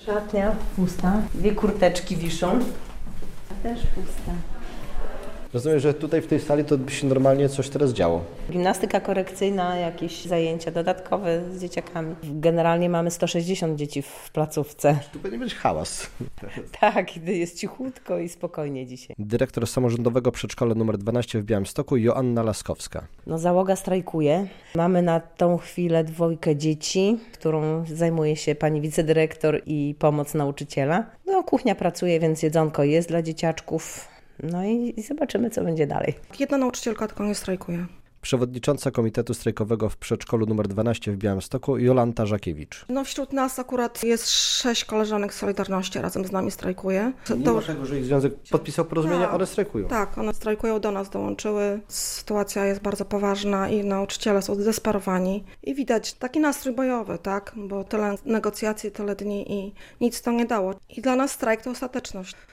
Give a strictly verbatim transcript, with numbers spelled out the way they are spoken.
Szatnia pusta, dwie kurteczki wiszą. Też pusta. Rozumiem, że tutaj w tej sali to by się normalnie coś teraz działo. Gimnastyka korekcyjna, jakieś zajęcia dodatkowe z dzieciakami. Generalnie mamy sto sześćdziesiąt dzieci w placówce. Tu powinien być hałas. Tak, jest cichutko i spokojnie dzisiaj. Dyrektor samorządowego przedszkola numer dwanaście w Białymstoku Joanna Laskowska. No, załoga strajkuje. Mamy na tą chwilę dwójkę dzieci, którą zajmuje się pani wicedyrektor i pomoc nauczyciela. No, kuchnia pracuje, więc jedzonko jest dla dzieciaczków. No i, i zobaczymy, co będzie dalej. Jedna nauczycielka tylko nie strajkuje. Przewodnicząca Komitetu Strajkowego w przedszkolu numer dwanaście w Białymstoku Jolanta Żakiewicz. No wśród nas akurat jest sześć koleżanek z Solidarności, razem z nami strajkuje. Mimo tego, że ich związek podpisał porozumienie, tak, one strajkują. Tak, one strajkują, do nas dołączyły. Sytuacja jest bardzo poważna i nauczyciele są zdesperowani. I widać taki nastrój bojowy, tak? Bo tyle negocjacji, tyle dni i nic to nie dało. I dla nas strajk to ostateczność.